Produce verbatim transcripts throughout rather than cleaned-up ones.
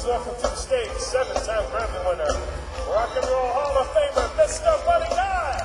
Please welcome to the stage seven-time Grammy winner, Rock and Roll Hall of Famer, Mister Buddy Guy.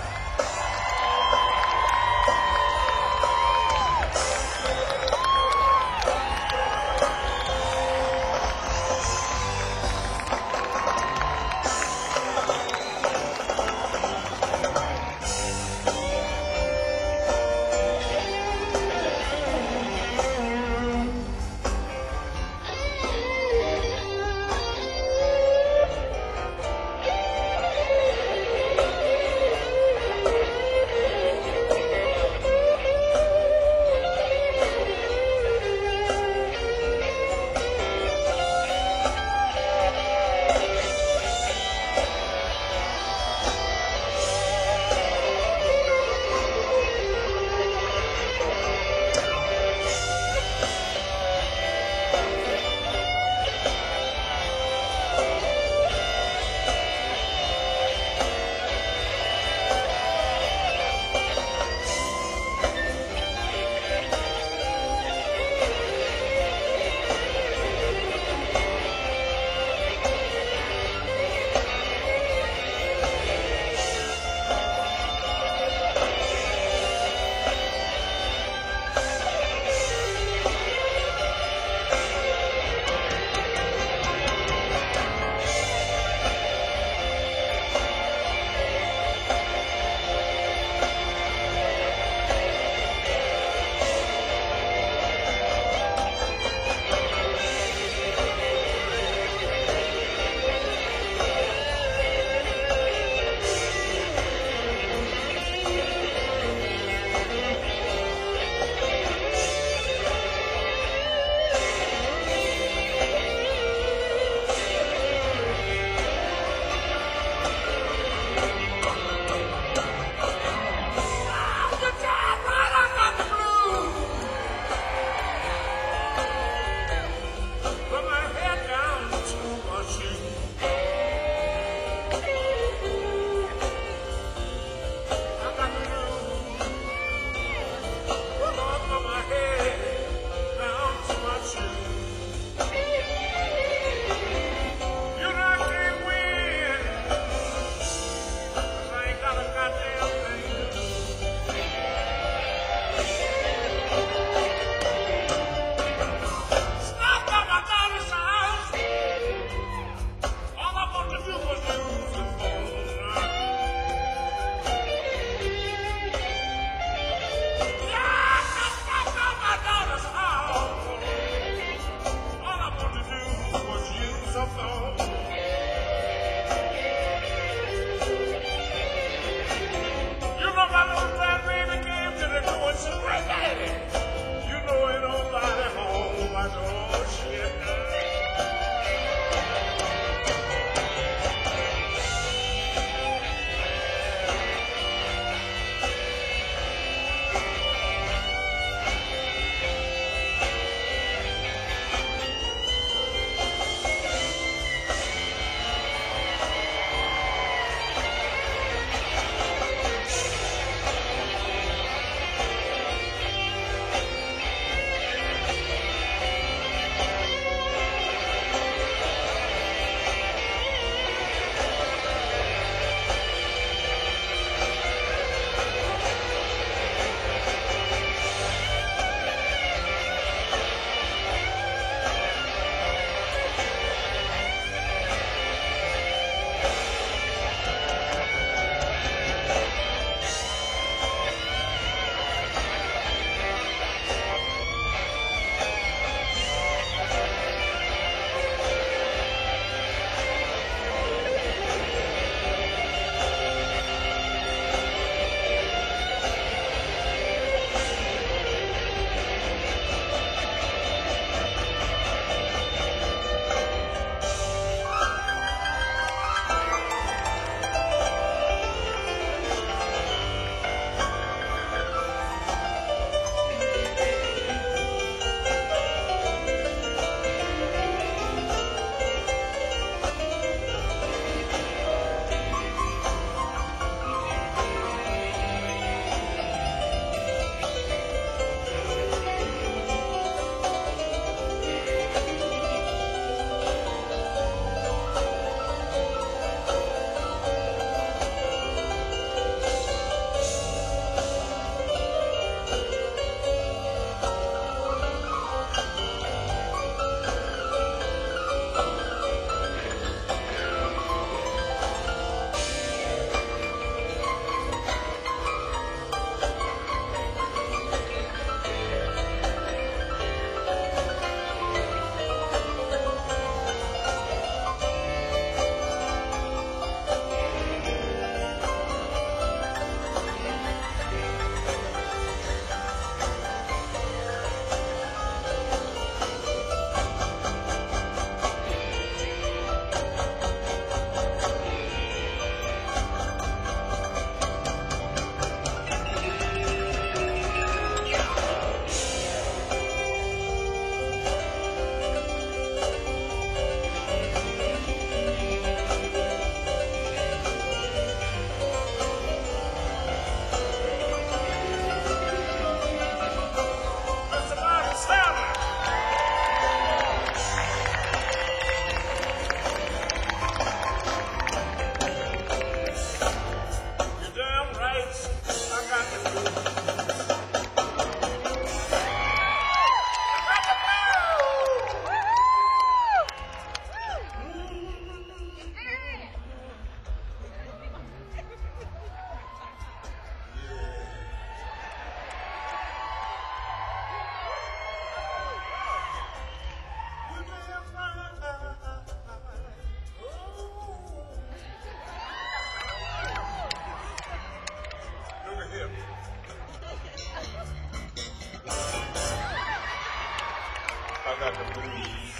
the blues.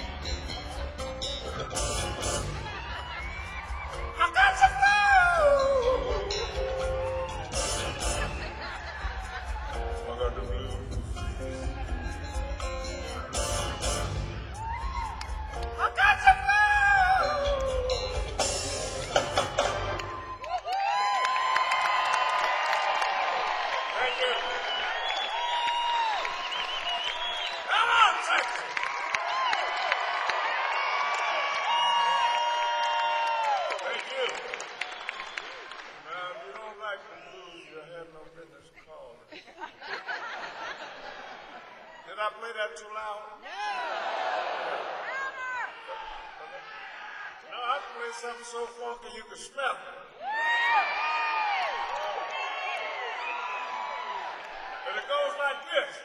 I got the blues. I got the blues. I got the blues. Thank you. Come on, Texas. Thank you. Now, if you don't like the blues, you have no business calling. Did I play that too loud? No, I play something so funky you can smell it. And it goes like this.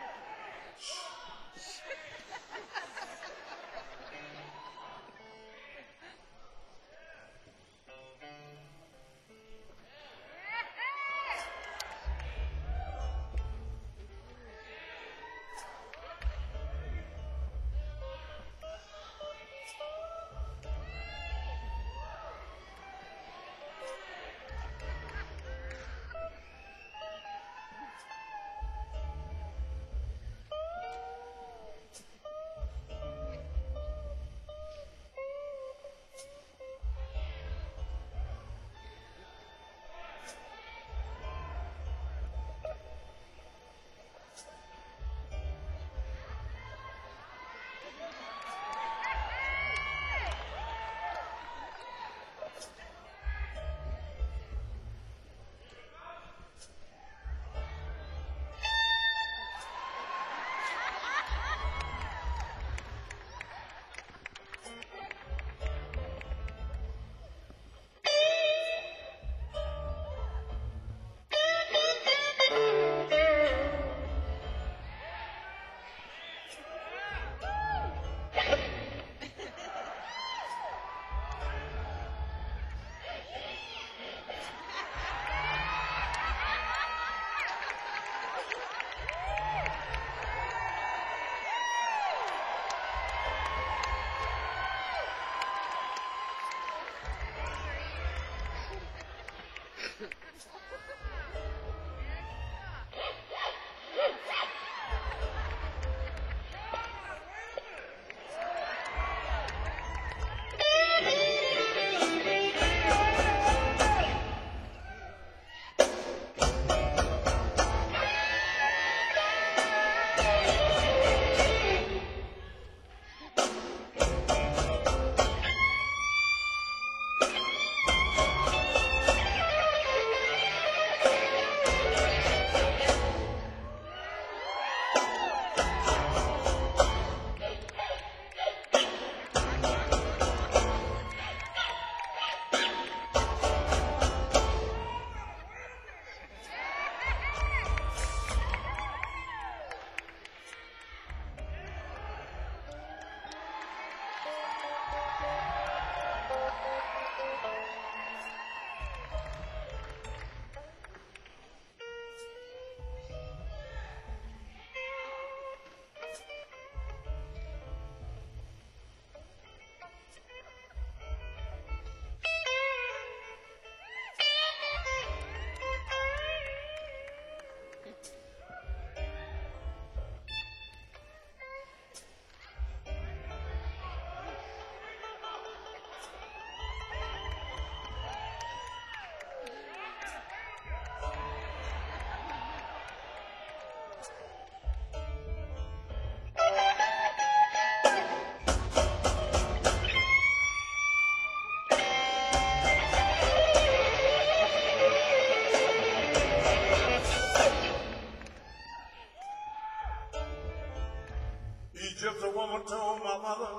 Egypt's a woman told my mother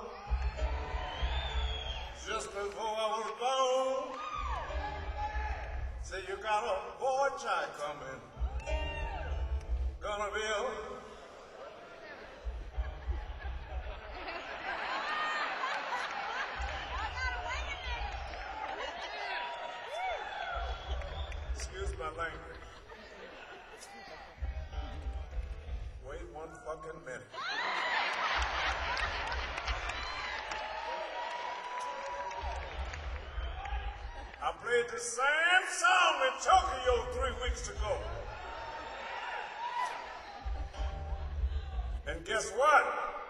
just before I was born, say you got a boy child coming, gonna be a excuse my language. Wait one fucking minute. played the same song in Tokyo three weeks ago. And guess what?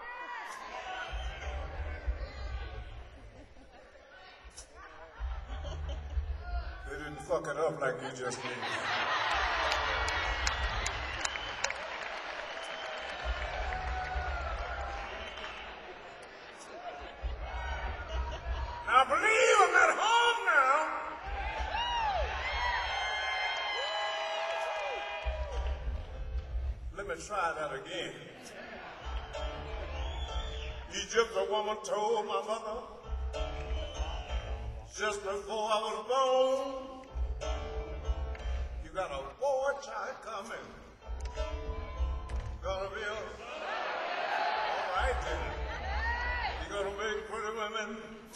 They didn't fuck it up like you just did. Now believe I'm at home now. Let me try that again. Egypt, a woman told my mother just before I was born, you got a boy child coming. Gonna be a, all right then. You're gonna make pretty women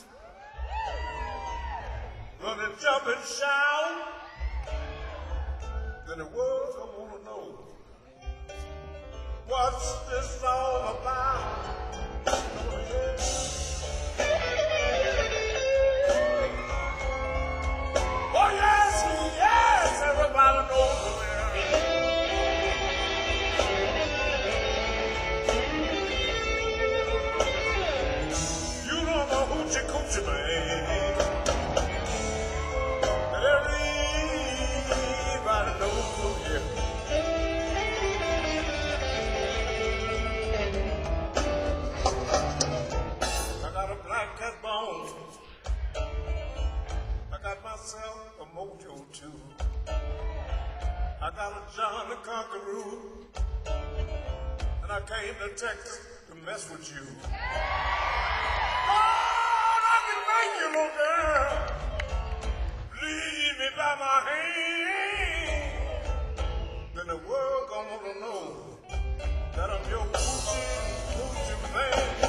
run and jump and shout. Then the world's gonna wanna know, what's this all about? Oh yes, yes, everybody knows it. You don't know hoochie coochie man. Everybody knows it. I got a black cat bone. I got myself a mojo too. I got a John the Conqueror, and I came to Texas to mess with you. Lord, I can make you, little girl. Lead me by my hand. Then the world gonna wanna know that I'm your hoochie, hoochie man.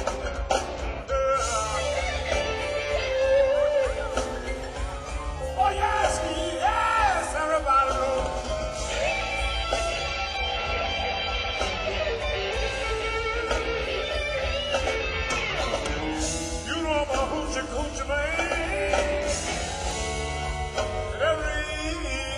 Oh yes, yes, everybody knows. You know I'm a hoochie coochie man. Every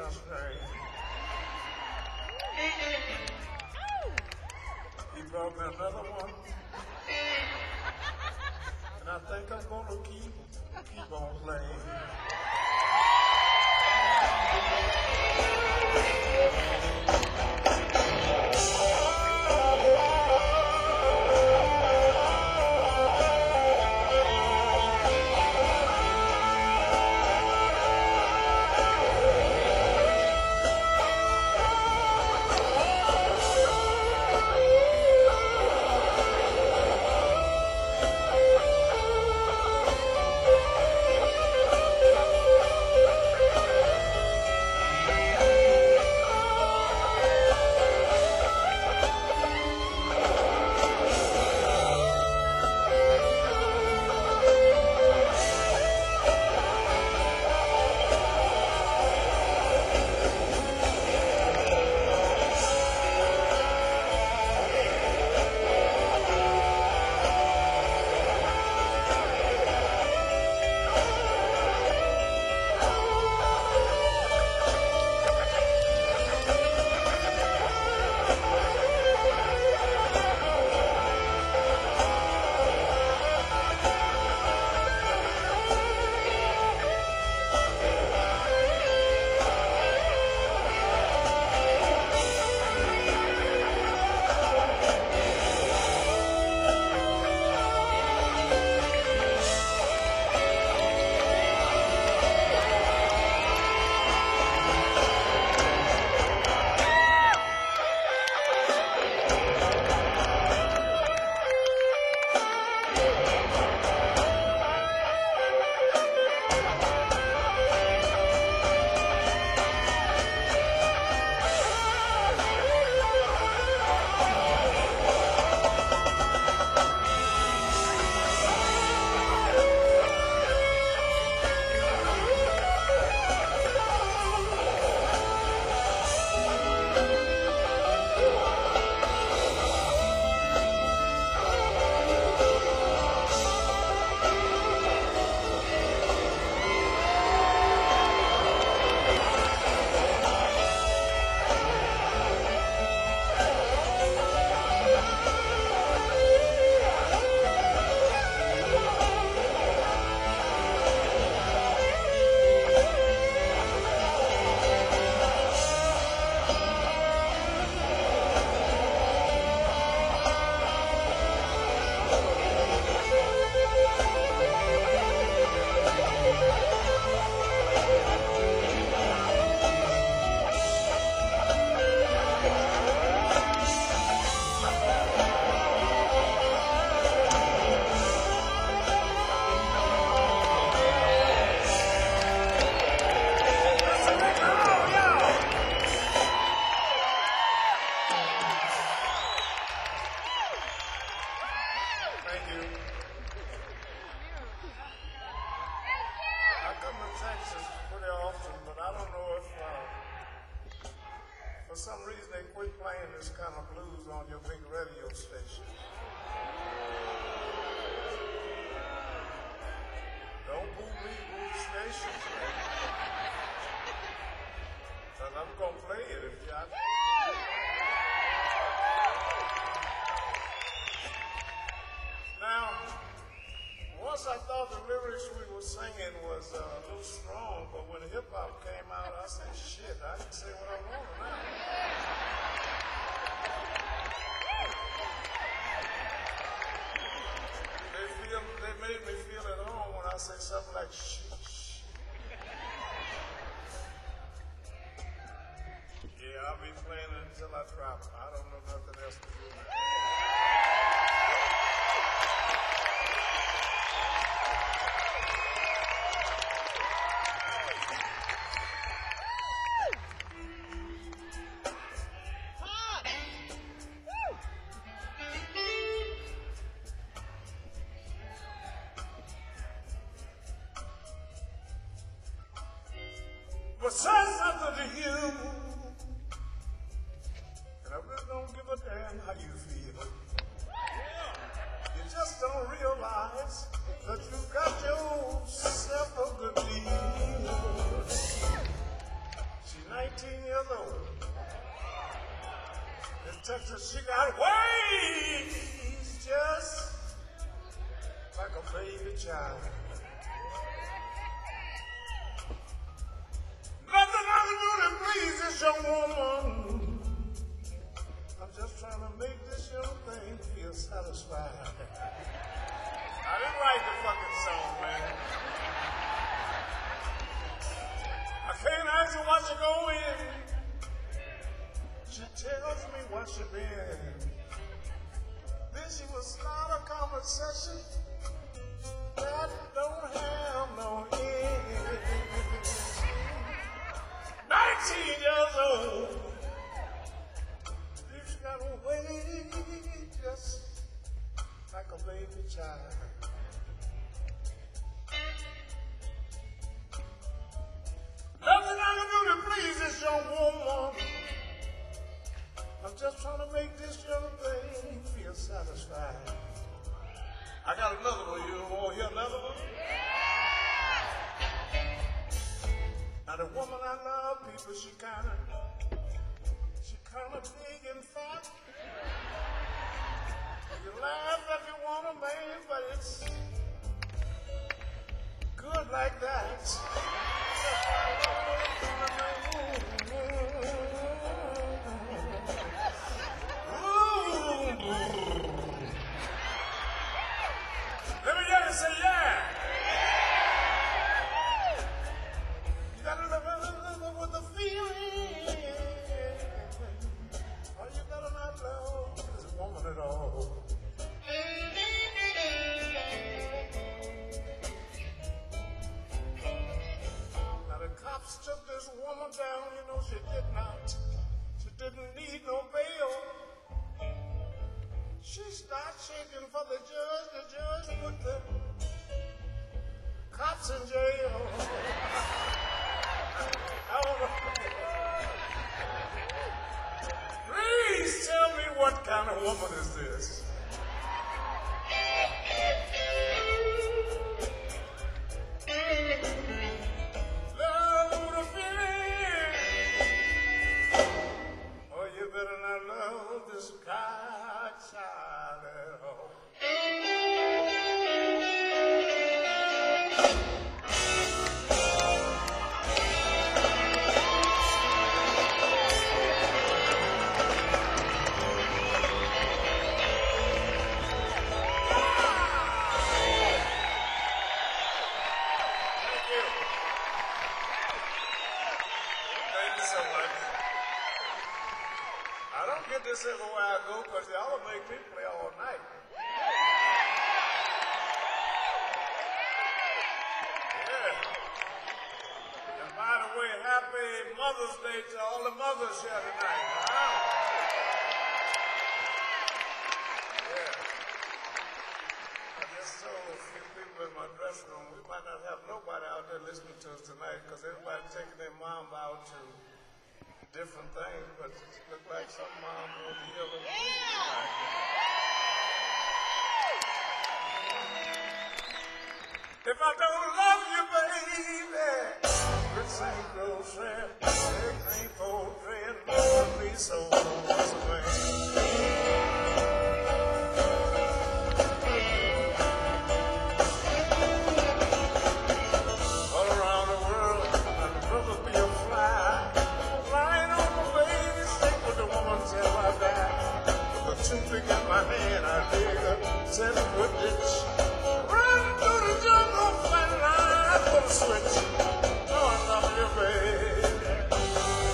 my string. He brought me another one. And I think I'm gonna keep, keep on playing. For some reason, they quit playing this kind of blues on your big radio station. Don't boo me, boo the station. Because I'm going to play it if you have to. Now, once I thought the lyrics we were singing was uh, a little strong, but when hip-hop came out, I said, shit, I can say what I want now. They feel, they made me feel at home when I say something like, shh, shh. Yeah, I'll be playing it until I drop it. I don't know nothing else to do now. But say something to you, and I really don't give a damn how you feel. nineteen years old. In Texas, she got ways just like a baby child. Nothing I can do to please this young woman. I'm just trying to make this young thing feel satisfied. I didn't write the fucking song, man. I can't ask her what she going. She tells me what she been. Then she will start a conversation that don't have no end. Nineteen years old. She's got a way just like a baby child. Nothing I can do to please this young woman. I'm just trying to make this young thing feel satisfied. I got another one. You want to hear another one? Now the woman I love, people, she kind of, she kind of big and fat. You laugh if you want a man, but it's good like that. Let me hear you say yeah. You gotta live with the feeling. Or you better not love this woman at all. Now the cops took this woman down, you know she did not. She didn't need no bail. She started shaking for the judge. The judge put the cops in jail. I don't know. Please tell me what kind of woman is this? Love the feeling. Oh, you better not love this guy child at all. This everywhere I go because y'all make me play all night. Yeah. And by the way, happy Mother's Day to all the mothers here tonight. Huh? Yeah. I just told a few people in my dressing room we might not have nobody out there listening to us tonight because everybody's taking their mom out to different things, but it look like some mom will be here with me tonight. If I don't love you, baby, this ain't grocery, this ain't poultry, and never be so once away. All around the world, I'd rather be a fly. Toothpick in my hand, I dig a seven-foot ditch. Run through the jungle, find a line for the switch. Oh, I love you, baby.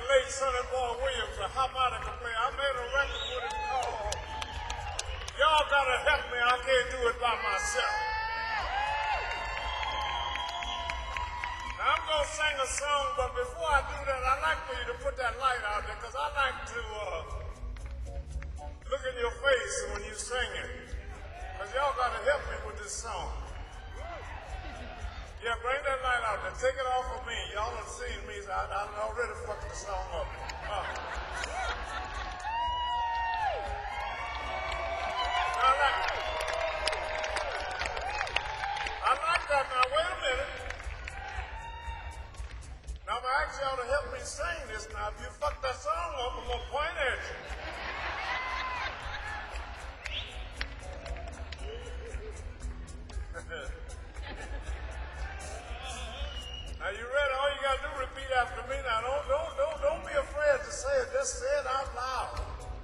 the late Sonny Boy Williams, a harmonica player. I made a record with him called Y'all Gotta Help Me, I Can't Do It By Myself. Now, I'm going to sing a song, but before I do that, I'd like for you to put that light out there, because I like to uh, look in your face when you sing it. Because y'all got to help me with this song. Yeah, bring that light out there. Take it off of me. Y'all have seen me. So I, I already fucked the song up. Uh. I like, I like that. Now, wait a minute. Now, if I ask y'all to help me sing this now, if you fuck that song up, I'm going to point at you. Now you ready? All you gotta do is repeat after me. Now don't don't don't don't be afraid to say it. Just say it out loud.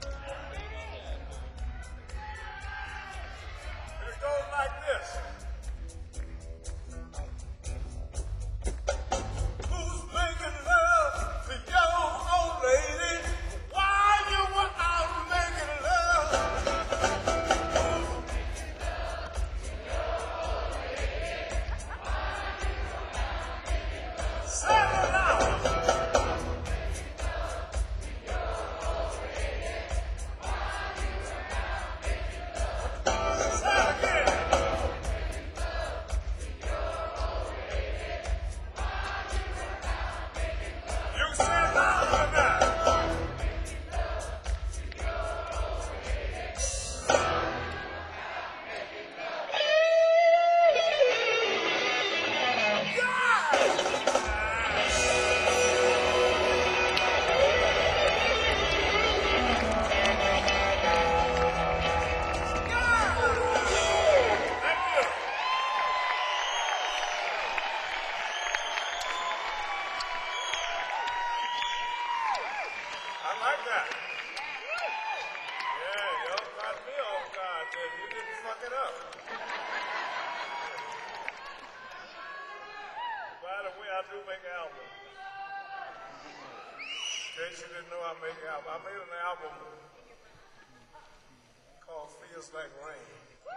And it goes like this. Who's making love to your old lady while you were out making love? Say it loud. Say it again. You say it louder than that. Thank you. I like that. Yeah, y'all got me off guard there. You didn't fuck it up. By the way, I do make albums. In case you didn't know I make albums. I made an album called Feels Like Rain.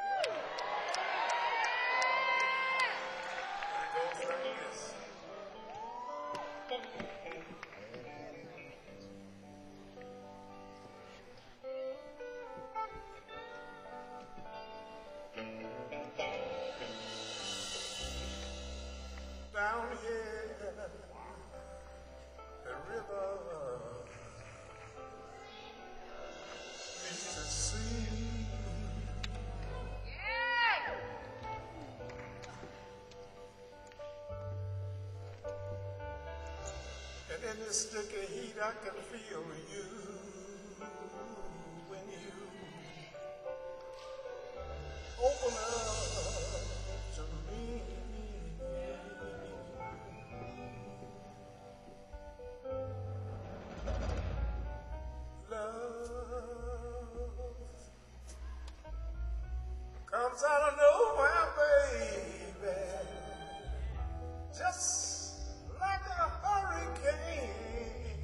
And it goes like this. Down here, the river meets the sea. And in this sticky heat, I can feel you when you open up to me. Love comes out of nowhere, baby, just like a hurricane,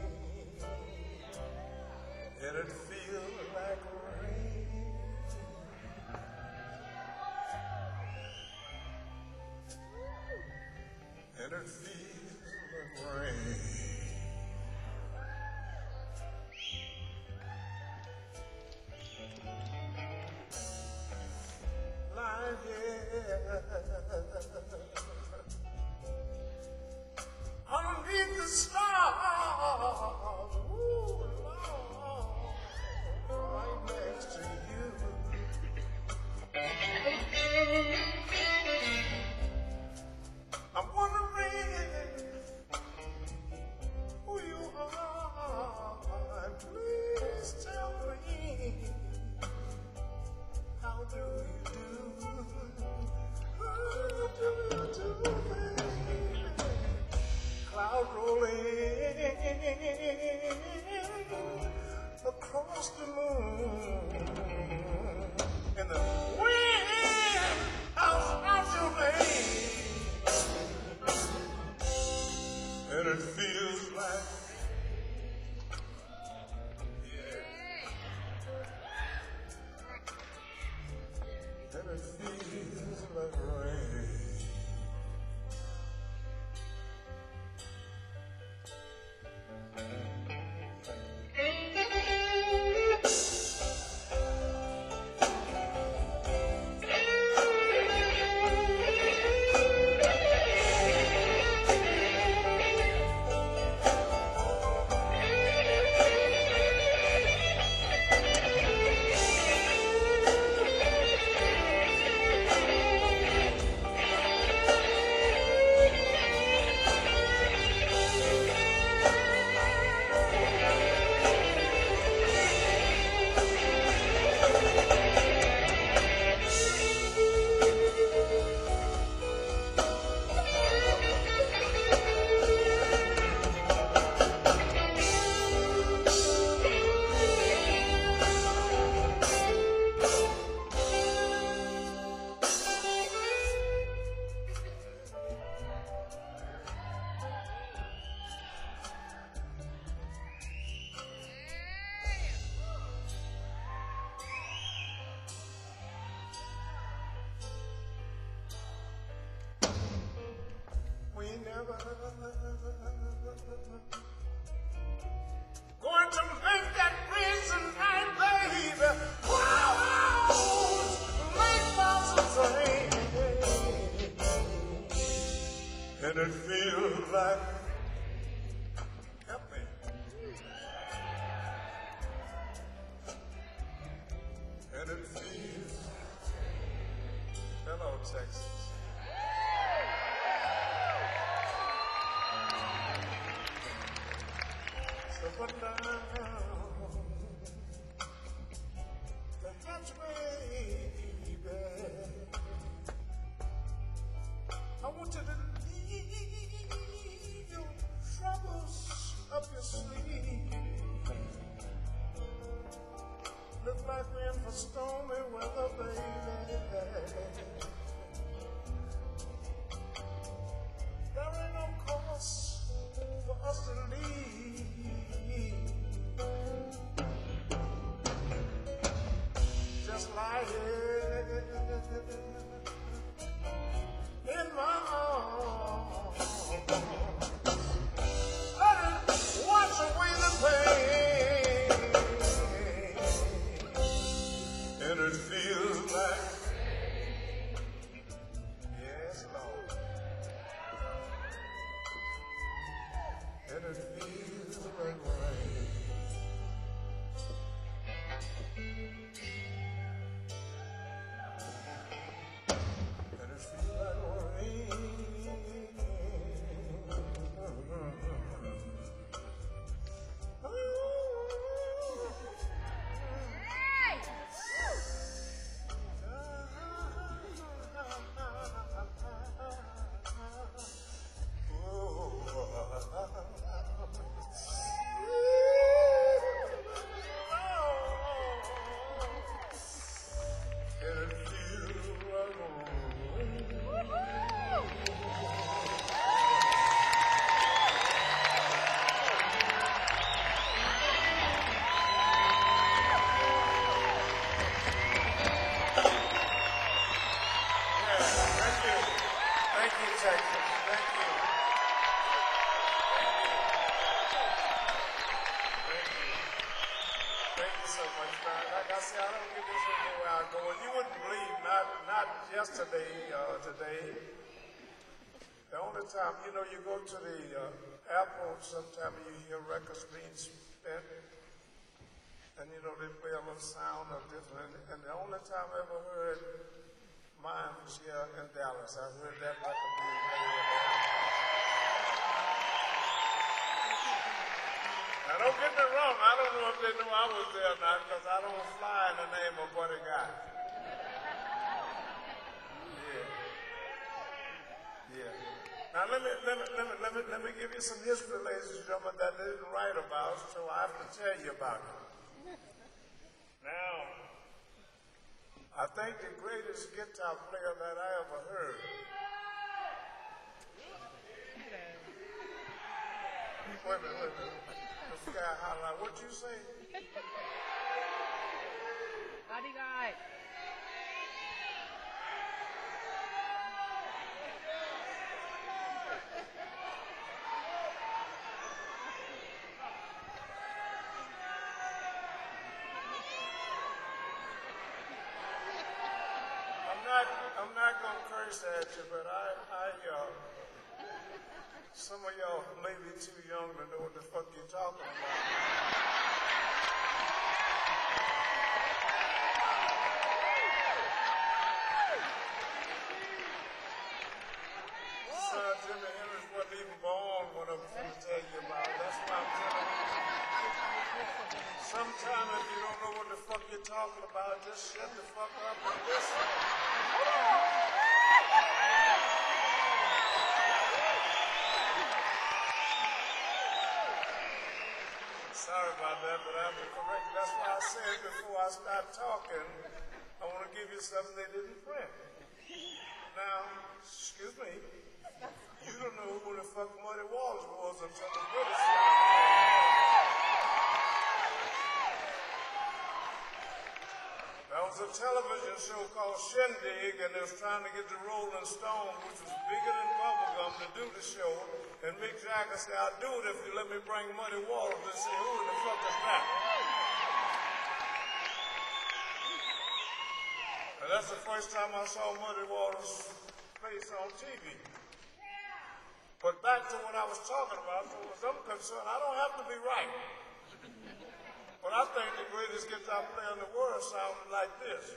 and it feels like rain. And it feels like rain. Lying here underneath the stars, ooh, Lord, right next to you. I'm wondering who you are. Please tell me, how do you do? How do you do, baby? Cloud rolling across the moon, and the wind howls out your name, and it feels like heaven. Going to make that prison night, baby. Wow, make thousands of hands. And it feels like, help me. And it feels, hello, Texas. So put down the hatchway, baby. I want you to leave your troubles up your sleeve. Look like we're in for stormy weather, baby. There ain't no cause for us to leave. Just lie here in my arms. Let it wash away the pain. And it feels like, yes, Lord. And it feels like rain. And it feels like rain. Yesterday, uh, today, the only time, you know, you go to the uh, airport sometime and you hear records being spent, and, you know, they play a little sound of different, and the only time I ever heard mine was here in Dallas. I heard that record being played. Now, don't get me wrong, I don't know if they knew I was there or not, because I don't fly in the name of Buddy Guy. Now let me let me let me let me let me give you some history, ladies and gentlemen, that I didn't write about, so I have to tell you about it. Now, I think the greatest guitar player that I ever heard. Wait a minute, wait a minute. The guy hollering, what'd you say? Buddy Guy. I'm not going to curse at you, but I, I, uh, some of y'all may be too young to know what the fuck you're talking about. Son, Jimi Hendrix wasn't even born when I'm going to tell you about it. That's why I'm telling you. Sometimes if you don't know what the fuck you're talking about, just shut the fuck up and listen. Sorry about that, but I have to correct you. That's why I said before I start talking, I want to give you something they didn't print. Now, excuse me, you don't know who the fuck Muddy Waters was until the British started. There was a television show called Shindig, and they was trying to get the Rolling Stones, which was bigger than bubblegum, to do the the show, and Mick Jagger said, I'll do it if you let me bring Muddy Waters and say, who the fuck is that? And that's the first time I saw Muddy Waters' face on T V. But back to what I was talking about, as far as I'm concerned, I don't have to be right. But I think the greatest guitar player in the world sounded like this.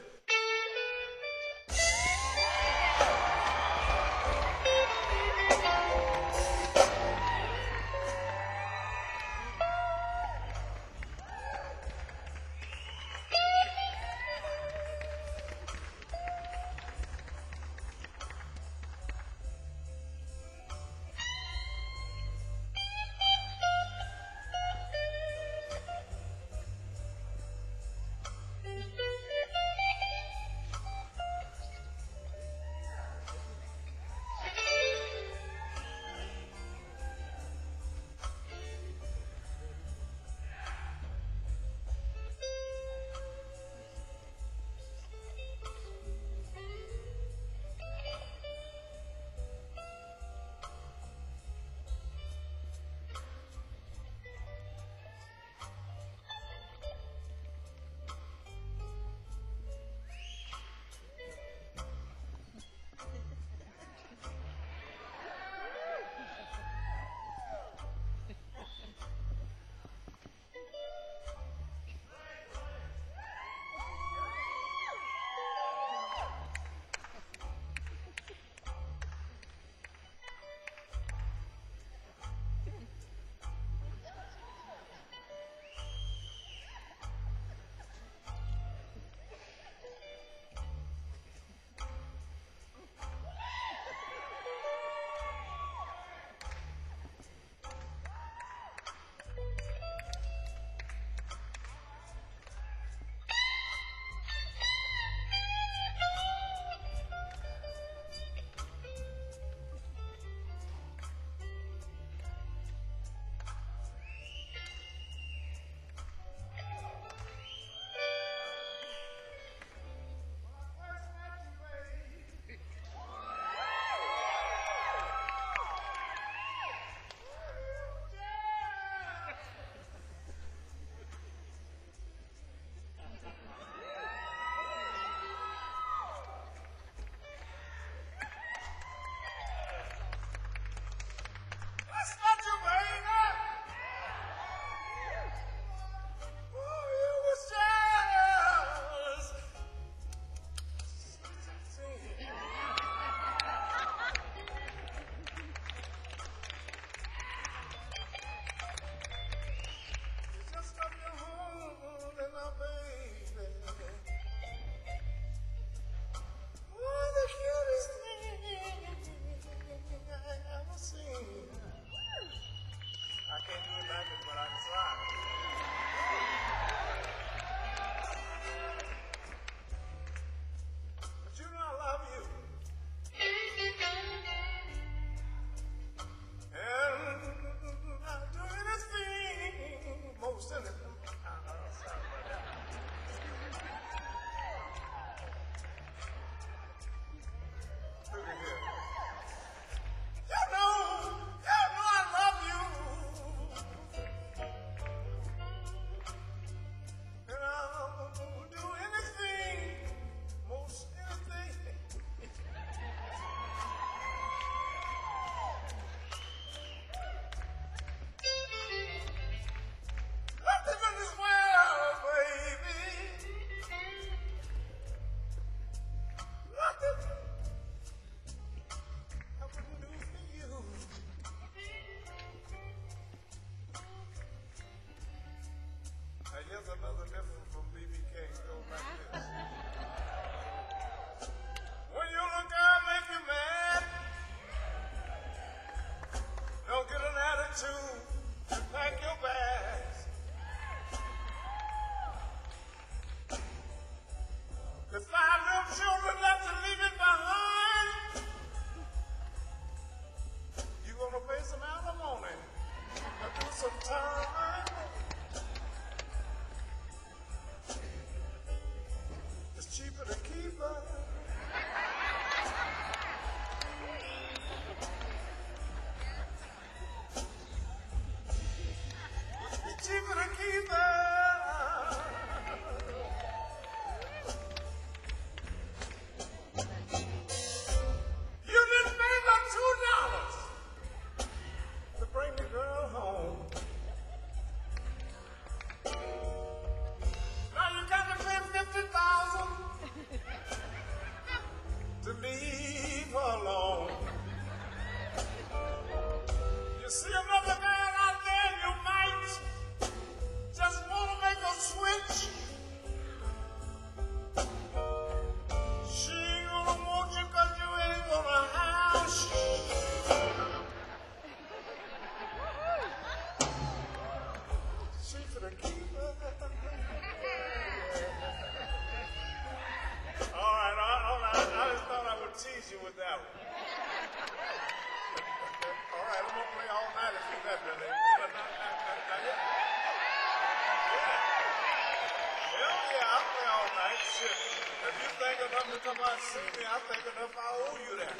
night if you let me. But not, not, not, not yet. Yeah. Hell yeah, I'll play all night. Shit. If you think enough to come out and see me, I think enough I owe you that.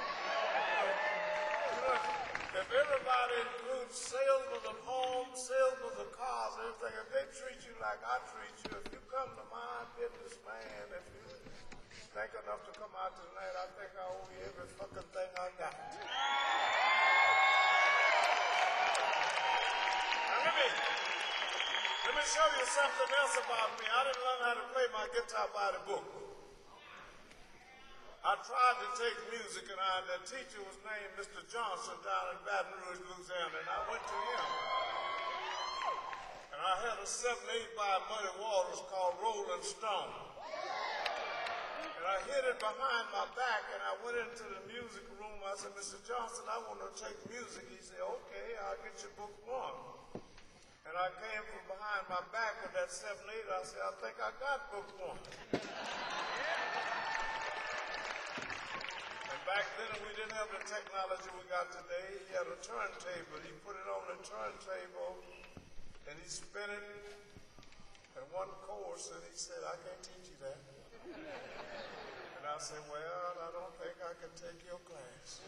You know, if everybody includes salesmen of homes, salesmen of cars, everything, if they treat you like I treat you, if you come to my business, man, if you think enough to come out tonight, I think I owe you every fucking thing I got. Now let me, let me show you something else about me. I didn't learn how to play my guitar by the book. I tried to take music, and I, the teacher was named Mister Johnson down in Baton Rouge, Louisiana, and I went to him. And I had a seven eight by Muddy Waters called Rolling Stone. And I hid it behind my back, and I went into the music room. I said, Mister Johnson, I want to take music. He said, okay, I'll get you book one. And I came from behind my back with that seven eight. I said, I think I got book one. Back then, we didn't have the technology we got today. He had a turntable. He put it on the turntable, and he spin it in one course, and he said, I can't teach you that. And I said, well, I don't think I can take your class.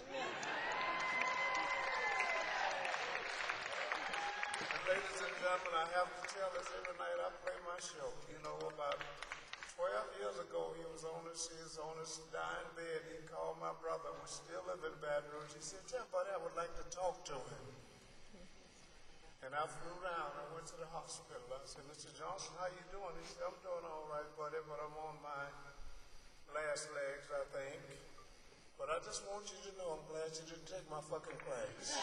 And ladies and gentlemen, I have to tell this every night I play my show. You know, about twelve years ago, he was on his, he was on his dying bed. He called my brother, we still live in Baton Rouge. He said, tell buddy, I would like to talk to him. And I flew down. I went to the hospital. I said, Mister Johnson, how you doing? He said, I'm doing all right, buddy, but I'm on my last legs, I think. But I just want you to know I'm glad you didn't take my fucking class.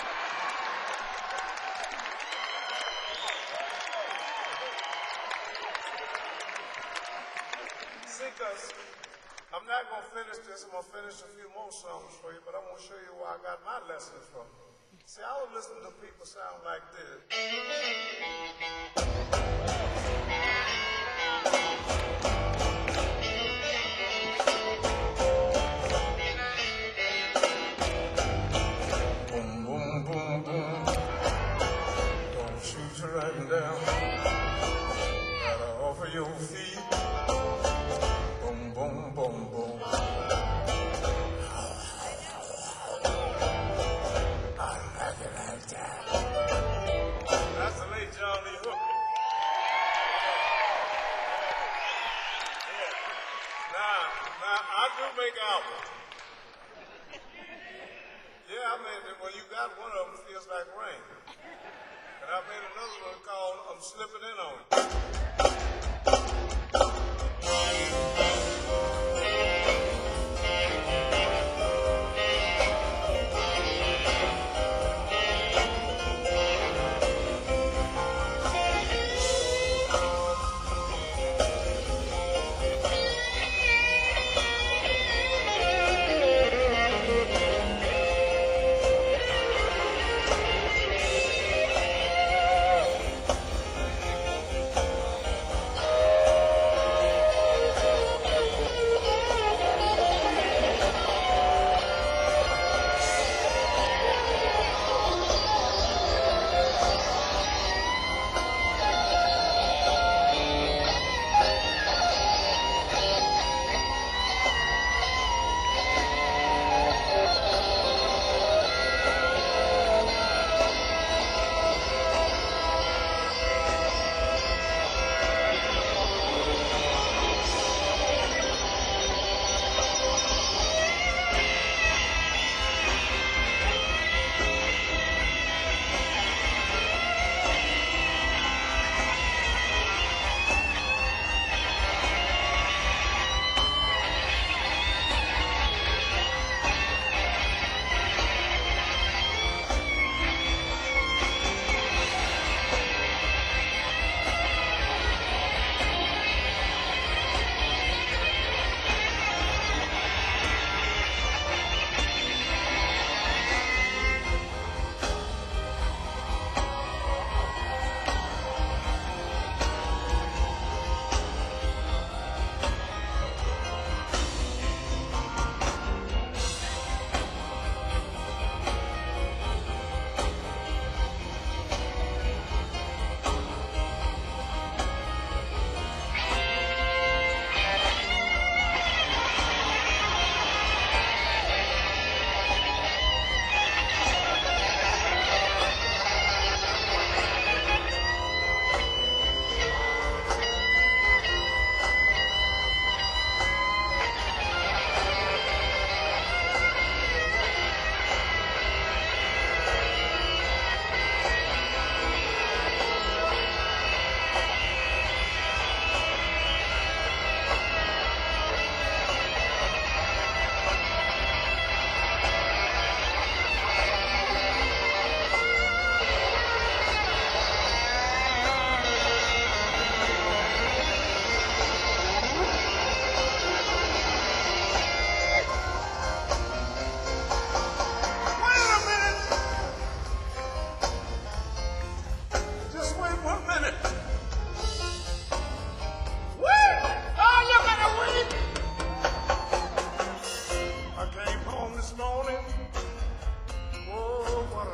Because I'm not going to finish this. I'm going to finish a few more songs for you, but I'm going to show you where I got my lessons from. See, I was listening to people sound like this. Boom, boom, boom, boom. Don't shoot you right down. Gotta offer your feet. Boom, boom, boom. I like it like that. That's the late John Lee Hooker. Yeah. Now, now, I do make albums. Yeah, I made it. Well, you got one of them, Feels Like Rain. And I made another one called I'm Slipping In On It.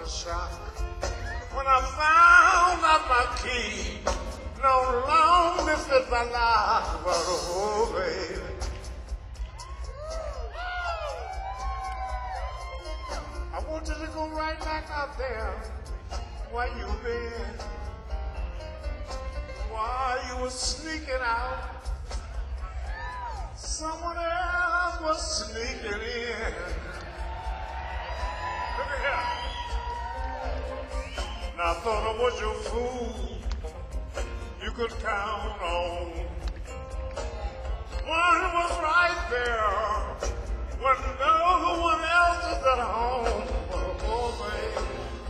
a shock when I found out my key no longer fit my lock, but oh, baby. I want you to go right back out there where you been, while you were sneaking out. Someone else was sneaking in. Look at here. Now I thought I was your fool. You could count on. One was right there when no one else is at home. Oh, baby.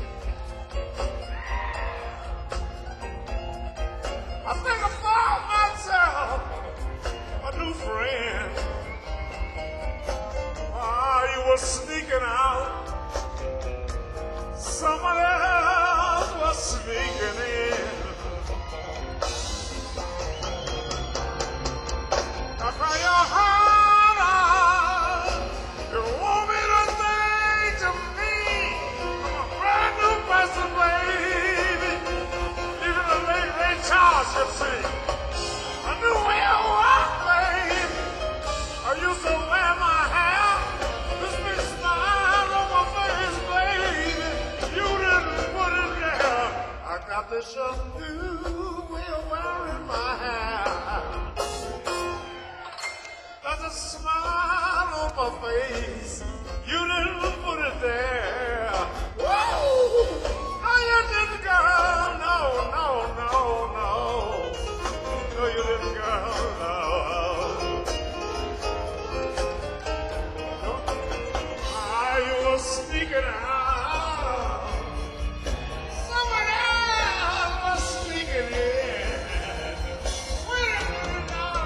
I think I found myself a new friend. While you were sneaking out, someone else was sneaking in. Now cry your heart out. You want me to think to me I'm a brand new person, baby. Even the late, late Charles, you see. A new way of walk, baby. I used to wear my hair, this big smile on my face, baby. You didn't put it there. I got this young new way of wearing my hair. There's a smile on my face. You didn't put it there. Woo! No, you didn't, girl. No, no, no, no. No, you didn't, girl. No. Ah, you were sneaking out. Someone else was sneaking in. Wait a minute now.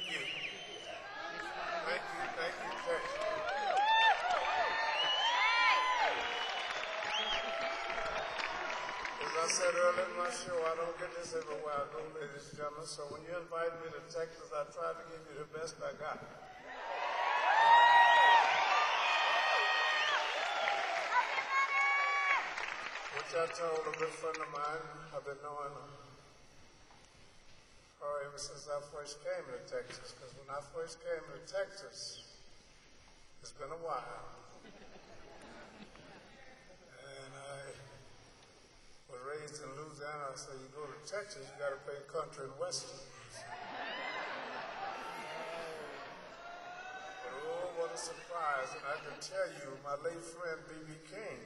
Thank you. Thank you, thank you, thank you. As I said earlier in my show, I don't get this everywhere I go, ladies and gentlemen. So when you invite me to Texas, I try to give you the best I got. Which I told a good friend of mine, I've been knowing her ever since I first came to Texas. Because when I first came to Texas, it's been a while. And I was raised in Louisiana. I said, you go to Texas, you got to pay country and western. But oh, what a surprise. And I can tell you, my late friend B B King,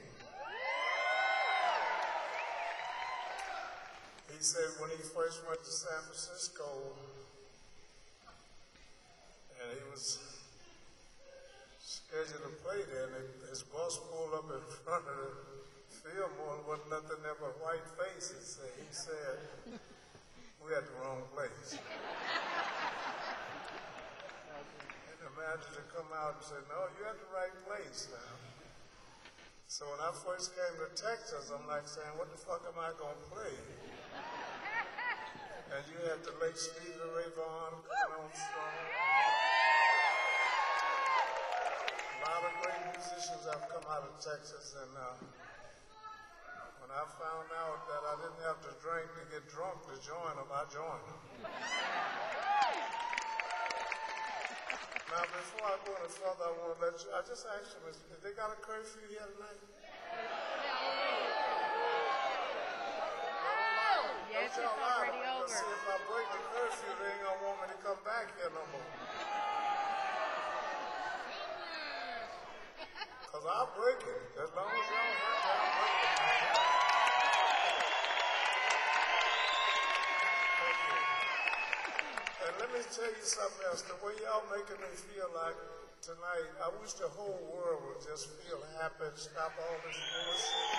he said when he first went to San Francisco, and he was scheduled to play there, and his bus pulled up in front of the Fillmore, and wasn't nothing there but white faces. And he said, we at the wrong place. And the manager come out and said, no, you're at the right place now. So when I first came to Texas, I'm like saying, what the fuck am I going to play? And you had the late Stevie Ray Vaughan coming on strong. A lot of great musicians have come out of Texas, and uh, when I found out that I didn't have to drink to get drunk to join them, I joined them. Now, before I go any further, I want to let you, I just asked you, if they got a curfew here tonight? Yes, it's already over. See, if I break the curfew, they ain't gonna want me to come back here no more. Because I'll break it. As long as y'all have to, I'll break it. Thank you. And let me tell you something else. The way y'all making me feel like tonight, I wish the whole world would just feel happy and stop all this bullshit.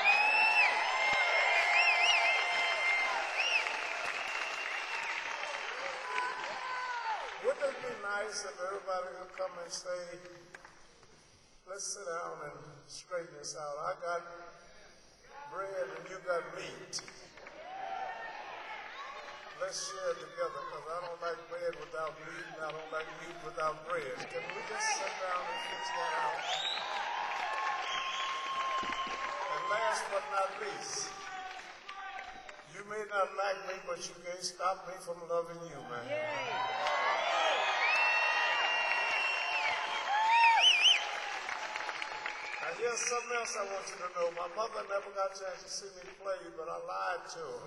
Wouldn't it be nice if everybody could come and say, let's sit down and straighten this out. I got bread and you got meat. Let's share it together, because I don't like bread without meat, and I don't like meat without bread. Can we just sit down and fix that out? And last but not least, you may not like me, but you can't stop me from loving you, man. Yay. Now, here's something else I want you to know. My mother never got a chance to see me play, but I lied to her.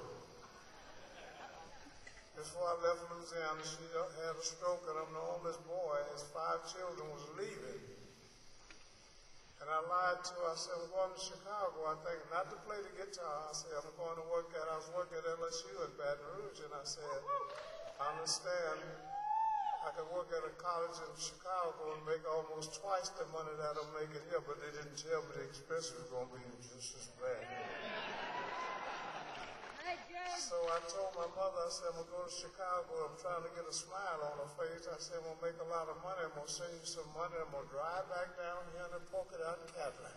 Before I left Louisiana, she had a stroke, and I'm the oldest boy. His five children was leaving. And I lied to her. I said, I'm going to Chicago, I think, not to play the guitar. I said, I'm going to work at, I was working at L S U in Baton Rouge, and I said, I understand I could work at a college in Chicago and make almost twice the money that I'm making here, but they didn't tell me the expenses were going to be just as bad. So I told my mother, I said, I'm going to go to Chicago. I'm trying to get a smile on her face. I said, I'm going to make a lot of money. I'm going to send you some money. I'm going to drive back down here and poke it out in Cadillac.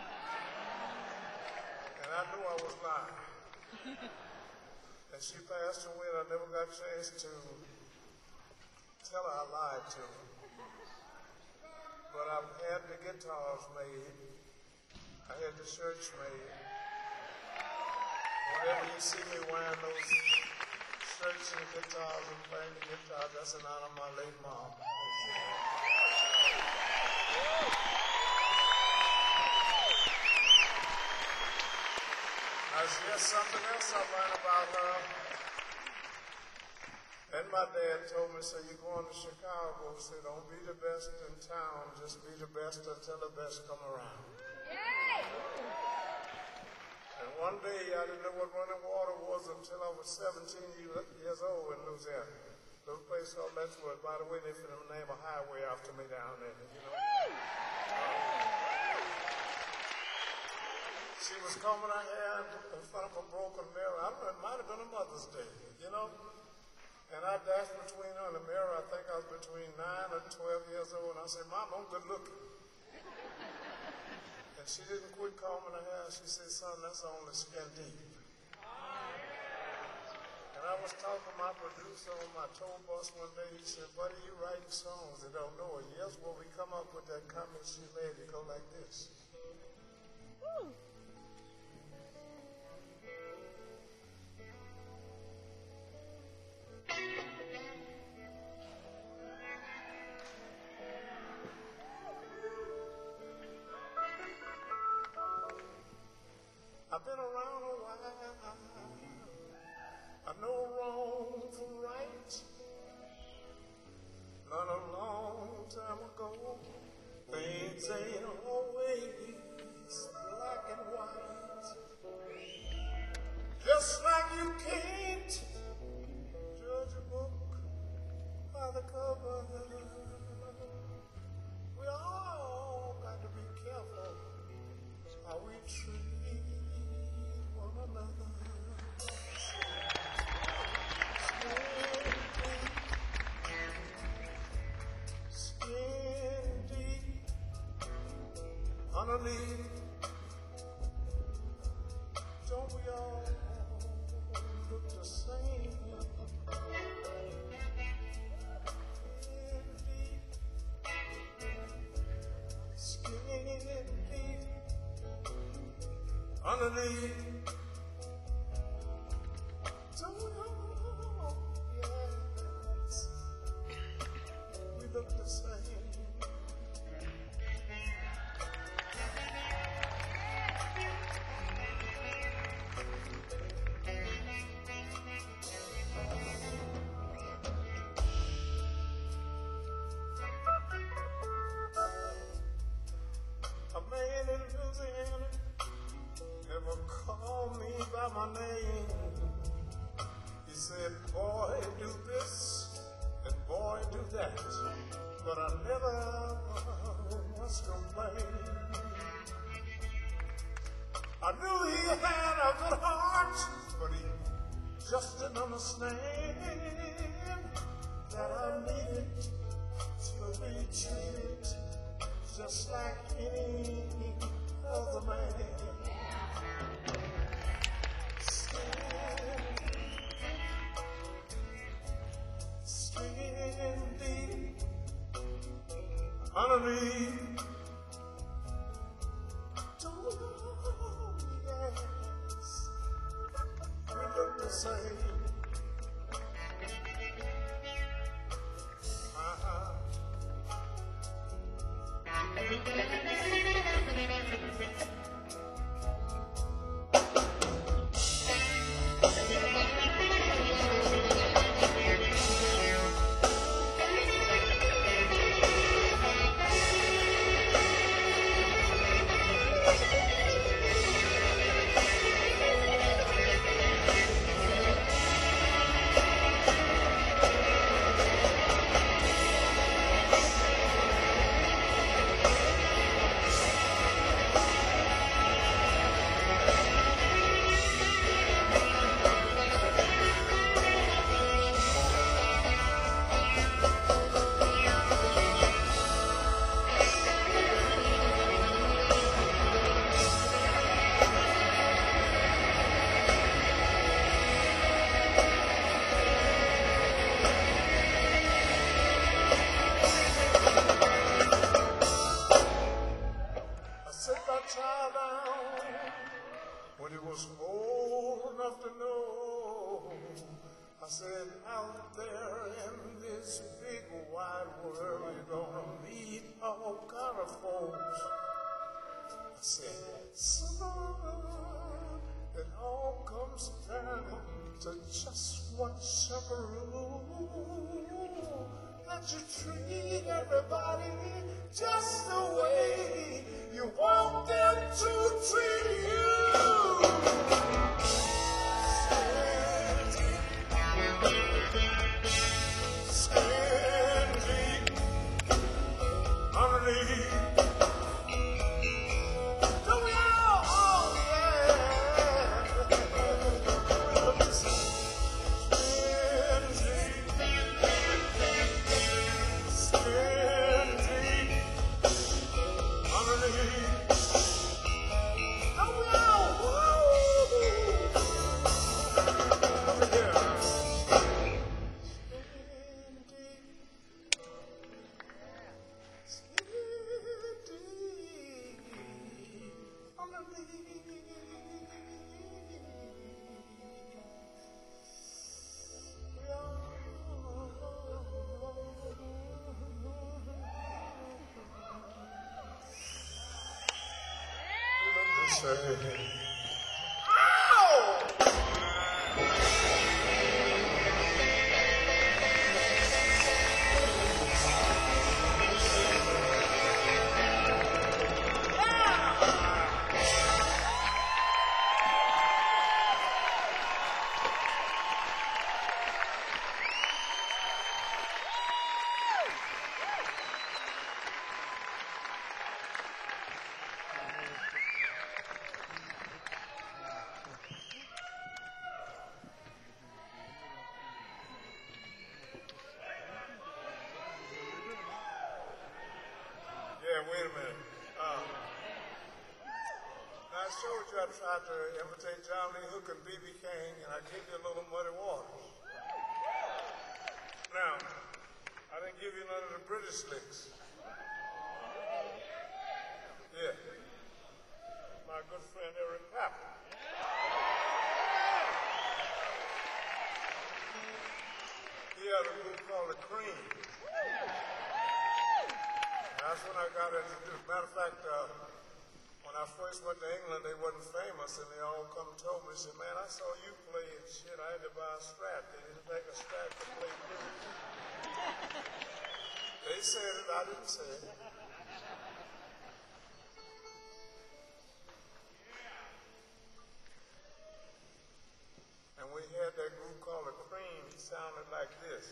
And I knew I was lying. And she passed away, and I never got a chance to tell her I lied to her. But I've had the guitars made. I had the shirts made. Whenever you see me wearing those shirts and guitars and playing the guitar, that's an honor of my late mom. Now, there's something else I learned about her. And my dad told me, so you're going to Chicago, so don't be the best in town, just be the best until the best come around. And one day, I didn't know what running water was until I was seventeen years old in Louisiana. Little place called Letchworth. By the way, they finna name a highway after me down there, you know. She was combing her hair in front of a broken mirror. I don't know, it might have been a Mother's Day, you know. And I dashed between her and the mirror. I think I was between nine and twelve years old. And I said, Mom, I'm good looking. And she didn't quit combing her hair. She said, son, that's only skin deep. And I was talking to my producer on my tour bus one day. He said, buddy, you writing songs that don't know it. Yes, well, we come up with that comment she made. It go like this. Woo. I've been around a while. I know wrong from right. Not a long time ago, things ain't always black and white. Just like you can't judge a book by the cover. We all got to be careful how we treat one another. Skin deep underneath. Don't we all look the same? Skin deep underneath. Don't we all, yes, we look the same. A man in Louisiana never called me by my name. He said, boy, do this, and boy, do that. But I never once complained. I knew he had a good heart, but he just didn't understand that I needed to be treated just like any other man. Skin deep underneath. Don't know, yes, we look the same. Uh-huh. When he was old enough to know, I said, out there in this big wide world, you're gonna meet all kind of folks. I said, son, it all comes down to just one simple rule, that you treat everybody just the way you want them to treat you. Stand deep underneath. Don't we all? Oh, yeah. Stand deep. Yeah, wait a minute. Uh, I showed you I tried to imitate John Lee Hook and B B King, and I gave you a little Muddy Waters. Now, I didn't give you none of the British licks. Yeah. My good friend Eric Clapton. He had a group called The Cream. That's when I got introduced. Matter of fact, uh, when I first went to England, they wasn't famous, and they all come and told me, said, man, I saw you play and shit. I had to buy a Strat. They didn't take a Strat to play blues. They said it, I didn't say it. And we had that group called The Cream. He sounded like this.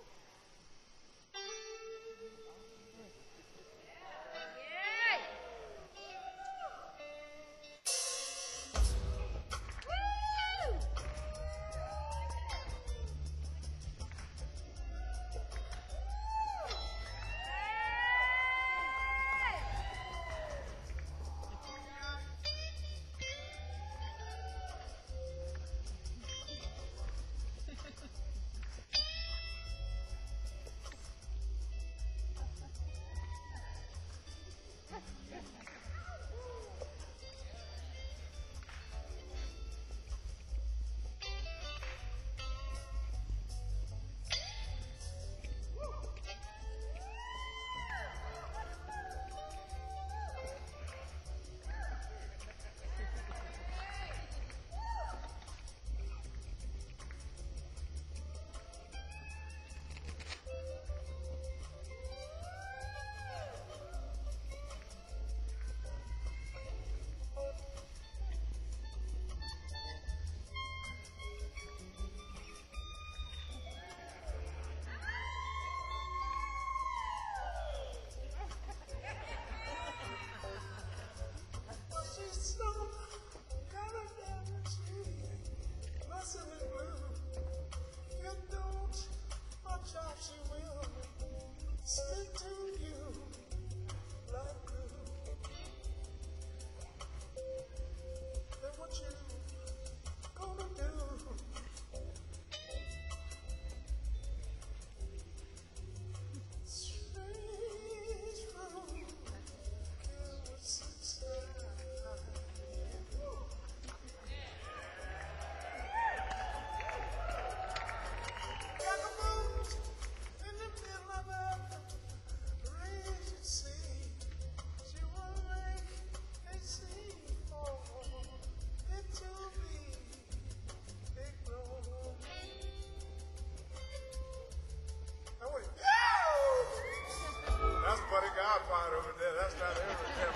Godfather over there. That's not Eric Clapton.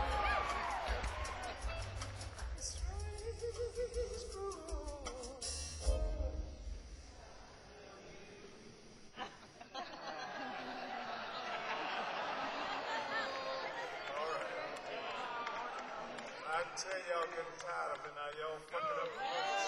All right. I tell y'all getting tired of it now. Y'all fucking up the words.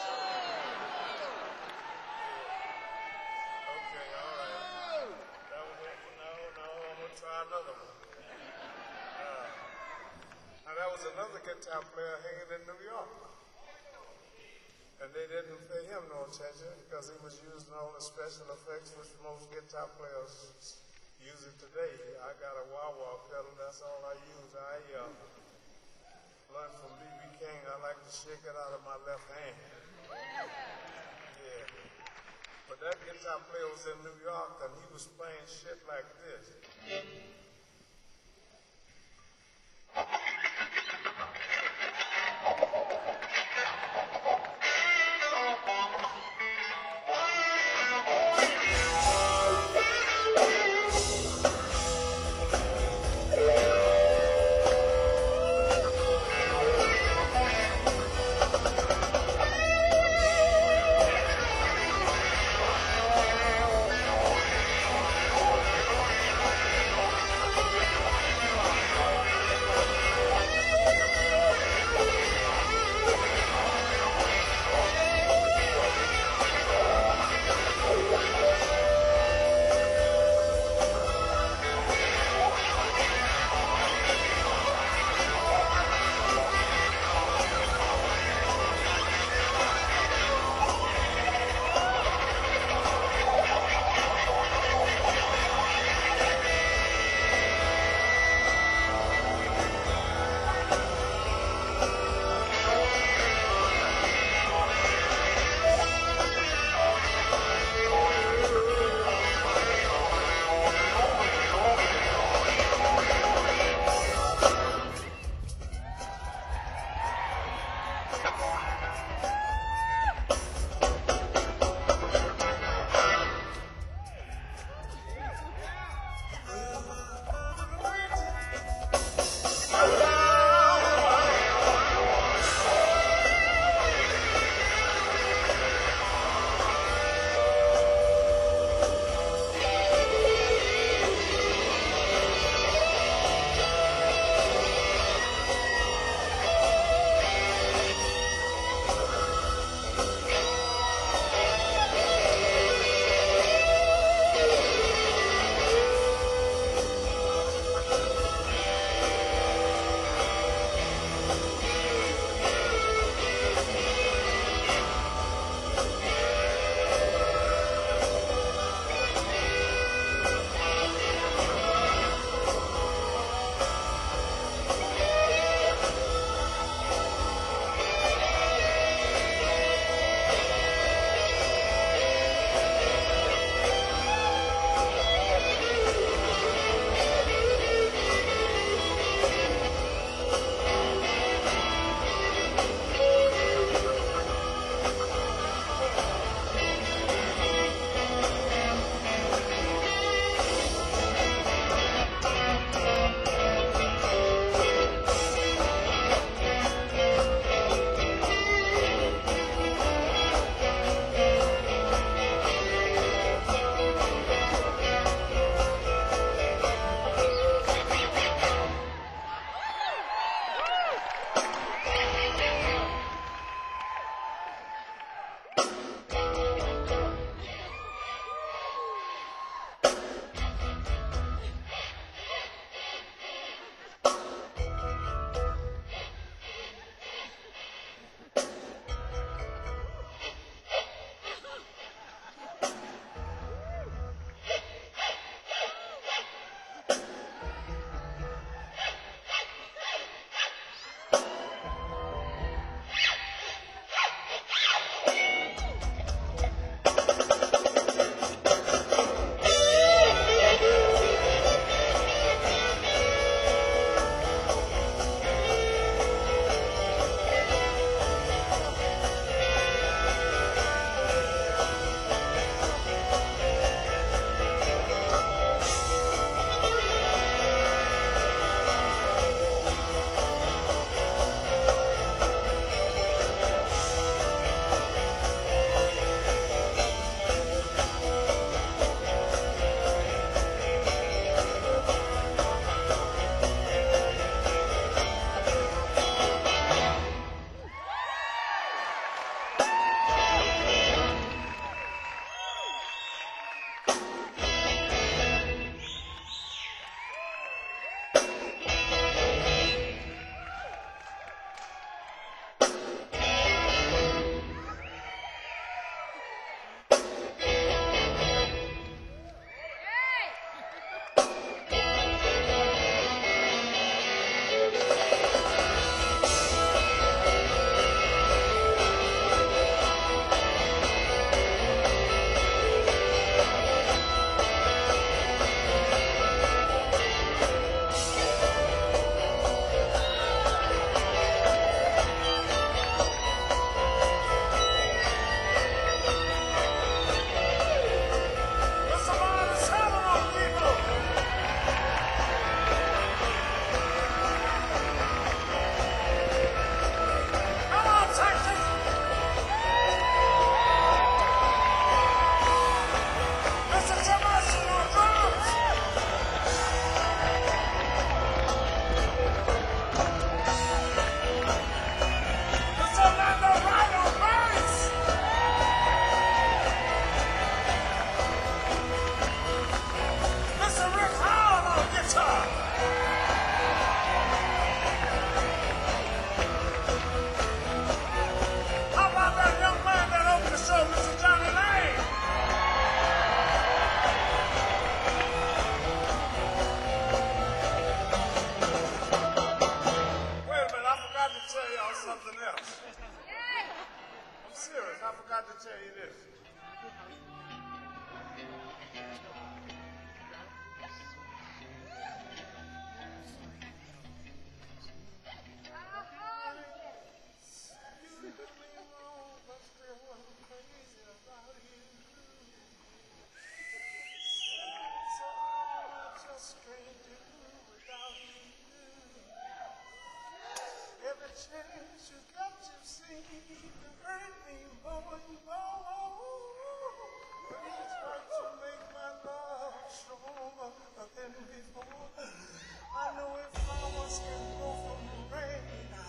Okay, all right. That was it. No, no, I'm gonna try another one. Uh, now that was another guitar player hanging in New York. And they didn't pay him no attention because he was using all the special effects which most guitar players use it today. I got a wah-wah pedal, that's all I use. I uh, learned from B B King, I like to shake it out of my left hand. Yeah. But that guitar player was in New York and he was playing shit like this.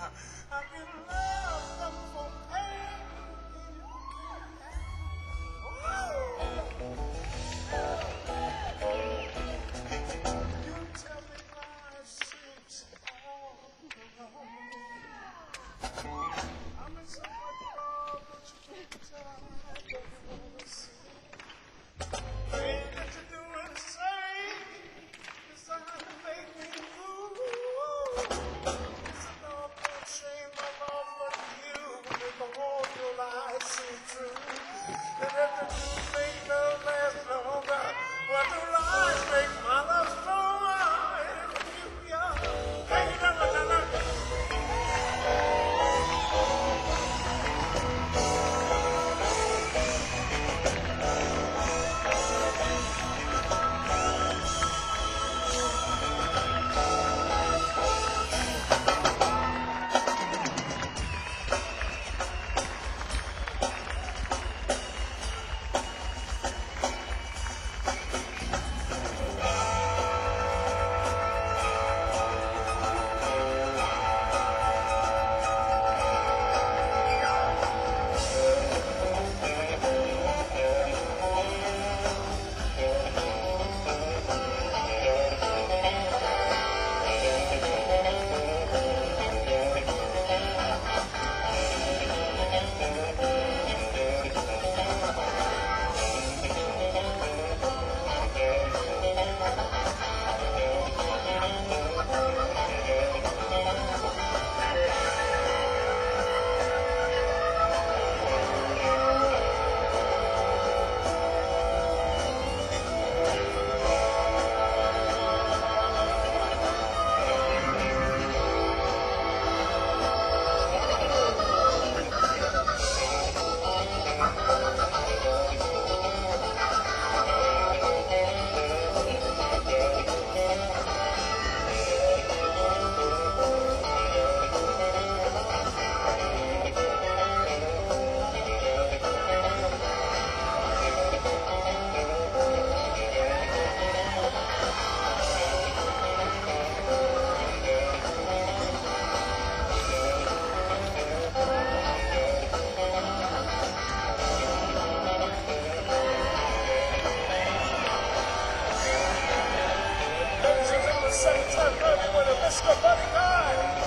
I can love them for pain. You tell me life seems all around me. I'm in so much love, but you can't tell I don't wanna see. Ain't that you do and say, decide to make me move. It's a love that shame my love for you. Make all your lies seem true. And if the truth make love last longer, what do lies make my love stronger? And if you young, thank you very much. I love you. Ladies and gentlemen, second time running with a Mister Buddy Guy.